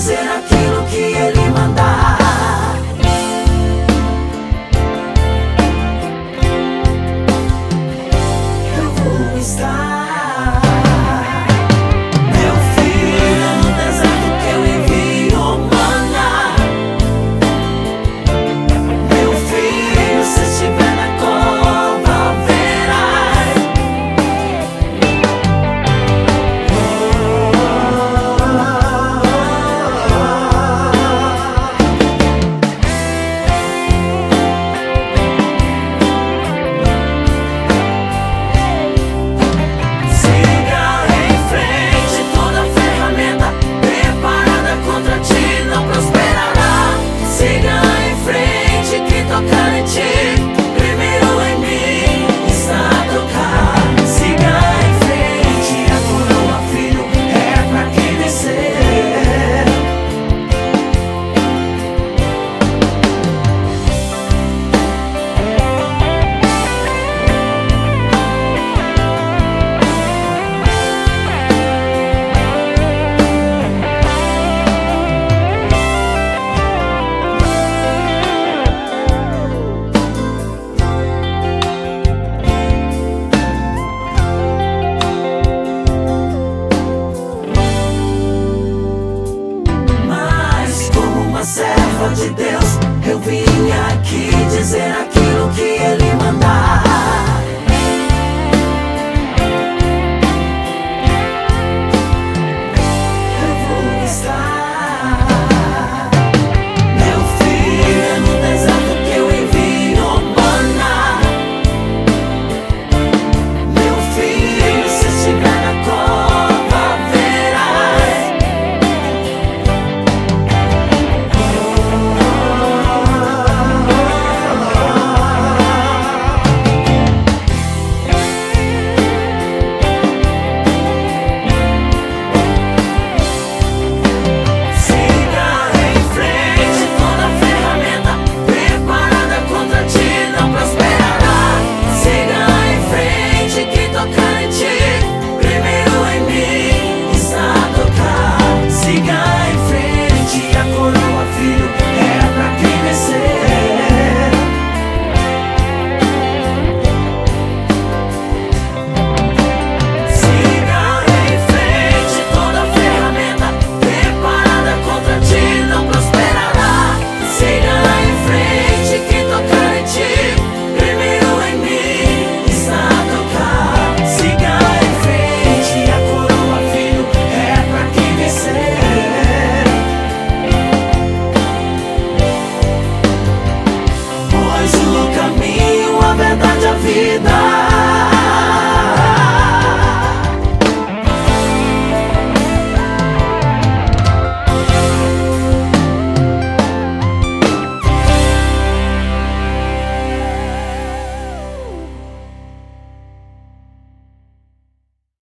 dizer aquilo que Ele mandar. Eu vou estar. Meu filho, é no deserto que eu envio maná. Meu filho, se estiver na cova, verás. Siga em frente, toda ferramenta preparada contra ti não prosperará. Siga em frente, que tocar em ti, primeiro em mim está a tocar. Siga em frente, a coroa, filho, é pra quem vencer. Mas como uma serva de Deus, eu vim aqui dizer aquilo que Ele mandar. Eu vou estar. Meu filho, é no deserto que eu envio maná. Meu filho, se estiver na cova, verás. Siga em frente, toda ferramenta preparada contra ti não prosperará. Siga em frente, que tocar em ti, primeiro em mim está a tocar. Siga em frente, a coroa, filho, é pra quem vencer. Siga em frente, toda ferramenta preparada contra ti não prosperará. Siga em frente, que tocar em ti, primeiro em mim está a tocar. Siga em frente, a coroa, filho, é pra quem vencer. Pois o caminho, a verdade, a vida